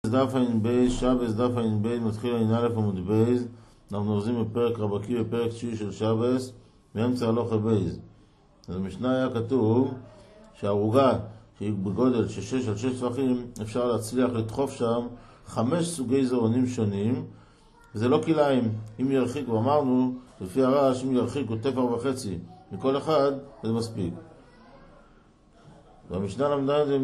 דף עין בייז, שבס דף עין בייז, מתחיל עין א' עמוד בייז. אנחנו נורזים בפרק רבקי בפרק תשיעי של שבס, באמצע הלוכה בייז. אז במשנה היה כתוב שהערוגה שהיא בגודל של 6 על 6 טפחים, אפשר להצליח לדחוף שם 5 סוגי זרעונים שונים, וזה לא כליים. אם ירחיק, ואמרנו לפי הרעש, אם ירחיקו טפח וחצי מכל אחד, זה מספיק. והמשנה למדה את זה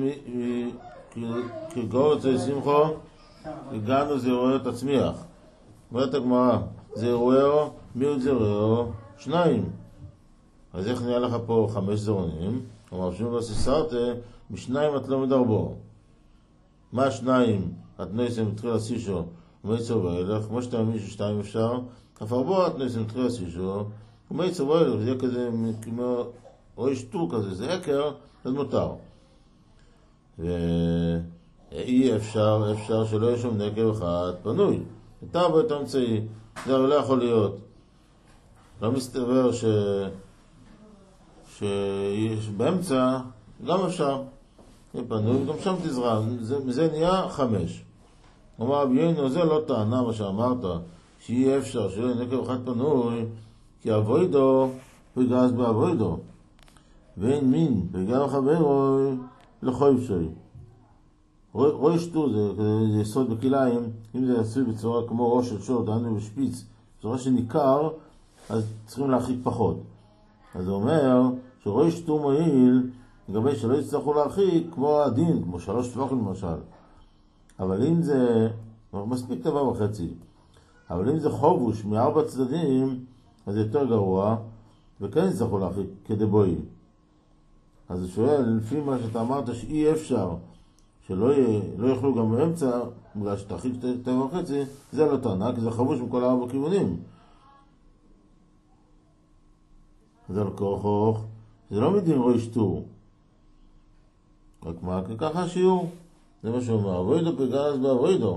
כגור אצל שמחו, הגענו זרועו תצמיח. אומרת הגמרא, זרועו מיעוט זרועו 2. אז איך נהיה לך פה 5 זרעונים? אמר שום וסיסרת, משניים את לא מדרבו. מה 2? את נויסם מתחיל הסישו ומייצר ואילך, כמו שאתה מאמין ש2 אפשר, אף ארבו את נויסם מתחיל הסישו ומייצר ואילך, זה יהיה כזה כמו רואי שטור כזה, זה יקר, זה מותר. ואי אפשר שלא יהיה שום נקב אחד פנוי. אתה בו את האמצעי, זה לא יכול להיות. לא מסתבר שיש באמצע, גם אפשר. זה פנוי, גם שם תזרע. זה נהיה 5. אומר אביינו, זה לא טענה מה שאמרת, שאי אפשר שלא יהיה נקב אחד פנוי, כי אבוידו פגז באבוידו. ואין מין, פגע חברו לחוי שוי. רואי שטור זה יסוד בכליים, אם זה יעשוי בצורה כמו ראש של שור, דהיינו בשפיץ, בצורה שניכר, אז צריכים להרחיק פחות. אז זה אומר שרואי שטור מועיל, לגבי שלא יצטרכו להרחיק כמו הדין, כמו 3 טפחים למשל. אבל אם זה, מספיק טבע וחצי, אבל אם זה חובוש מ4 צדדים, אז זה יותר גרוע, וכן יצטרכו להרחיק כדבוי. אז הוא שואל, לפי מה שאתה אמרת שאי אפשר, שלא יוכלו גם באמצע, בגלל שתרחיק טבע וחצי, זה לא טענה, כי זה חבוש מכל 4 כיוונים. זה לא כוח, זה לא מדין רואי שטור. רק מה, ככה השיעור. זה מה שאומר, אבוידו פגז באבוידו.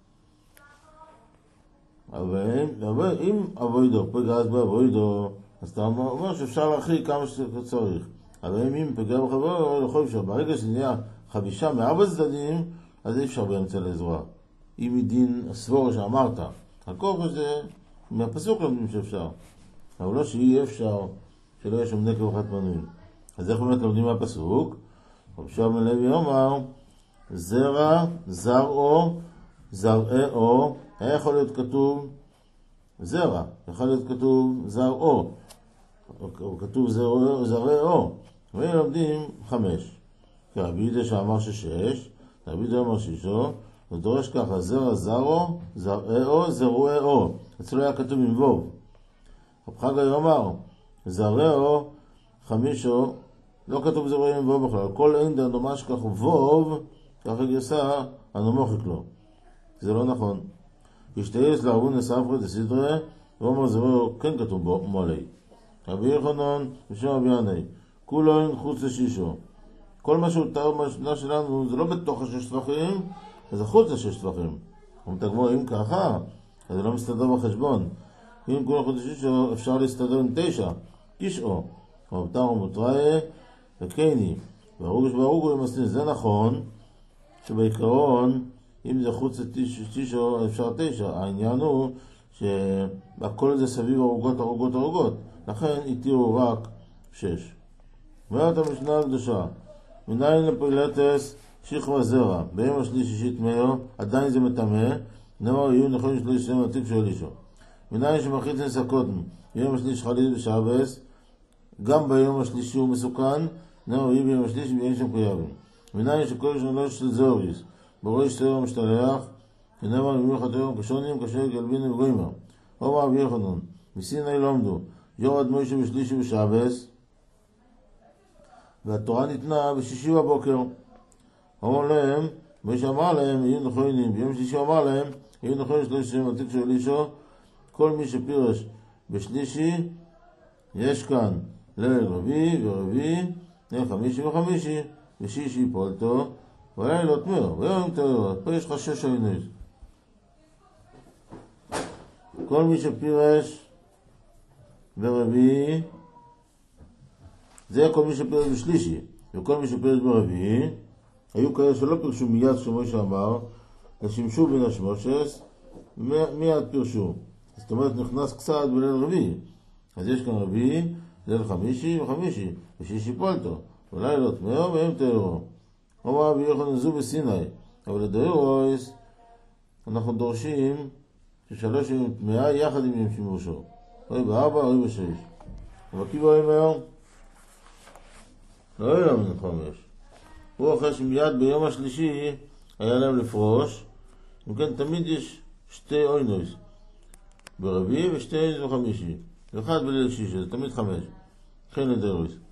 אבל אם אבוידו פגז באבוידו, אז אתה אומר שאפשר להרחיק כמה שצריך. אבל אם פגע בחברו, לא יכול אפשר. ברגע שנהיה 5 מ4 צדדים, אז אי אפשר באמצע לזרוע. אם מדין הסבור שאמרת, הכוח הזה, מהפסוק לומדים שאפשר. אבל לא שאי אפשר שלא יהיה שום נקב אחד פנוי. אז איך באמת לומדים מהפסוק? רב שמעון בן לוי אומר, זרע, זרעו, זרעו, היה יכול להיות כתוב זרע, יכול להיות כתוב זרעו, או כתוב זרעו, והם לומדים 5. כי רבי יהודה שאמר 6, רבי יהודה אמר 6, הוא דורש ככה, זרע זרעו, זרעו, זרועו. אצלו היה כתוב עם ווב. רב חגי אמר, זרעו, 5, לא כתוב זרועו עם ווב בכלל. כל אין דנומש כך ווב, ככה גרסה, הנמוכת לו. זה לא נכון. ישתייס לערבון לספרי דסדרה, ואומר זרעו, כן כתוב בו מולי. רבי יוחנן ושם רבי ינאי, כולו חוץ לשישו. כל מה שהוא תאר במשנה שלנו זה לא בתוך 6 טפחים, זה חוץ 6 טפחים. ומתגמור אם ככה, אז זה לא מסתדר בחשבון. אם כולו חוץ לשישו אפשר להסתדר עם 9, 9. ומותר ומותראה וקייני. והרוגש והרוגו למסלין. זה נכון שבעיקרון, אם זה חוץ לשישו אפשר 9. העניין הוא שהכל זה סביב הרוגות. לכן התירו רק 6. אומרת המשנה הקדושה, מניין לפילטס שכבה זרע, ביום השלישי תמאו, עדיין זה מטמא, נאמר יהיו נכונים שלא ישלם עתיק של אישו. מניין שמחית נסקותם, ביום השלישי חליל ושעבס, גם ביום השלישי הוא מסוכן, נאמר יהיו ביום השלישי ואין שם קויבים. מניין שכל שנות של זוריס, ברואי שתרם משתלח, נאמר יהיו חתרם כשונים כאשר גלבין וגוימר. אומר אבי יוחנן, מסיני לומדו, יורד מוישה בשלישי ושעבס, והתורה ניתנה בשישי בבוקר. אמר להם, מוישה אמר להם, יהיו נכונים, ביום שלישי אמר להם, יהיו נכונים שלא ישלם עתיק של אישו, כל מי שפירש בשלישי, יש כאן ליל רביעי ורביעי, ליל חמישי וחמישי, ושישי פולטו, וליל לא תמר, ויום תראות, פה יש לך 6 עינויים. כל מי שפירש ברביעי, זה כל מי שפירש בשלישי, וכל מי שפירש ברביעי, היו כאלה שלא פירשו מיד שמוישה אמר, אז שימשו בין השמושס, מיד פירשו. זאת אומרת, נכנס קצת בליל רביעי. אז יש כאן רביעי, ליל חמישי וחמישי, ושישי פולטו. אולי לא תמאו והם תארו. אומר רבי יוחנן זו בסיני. אבל לדאירויס, אנחנו דורשים ששלוש ימים תמאה יחד עם יום שימושו. אוי בארבע, אוי בשש. אבל כי באים היום? לא היה להם חמש. הוא אחרי שמיד ביום השלישי היה להם לפרוש, וכן תמיד יש שתי אוינויס. ברביעי ושתי אוינויס בחמישי. ואחד בליל שישי, זה תמיד חמש. כן לדאירויס.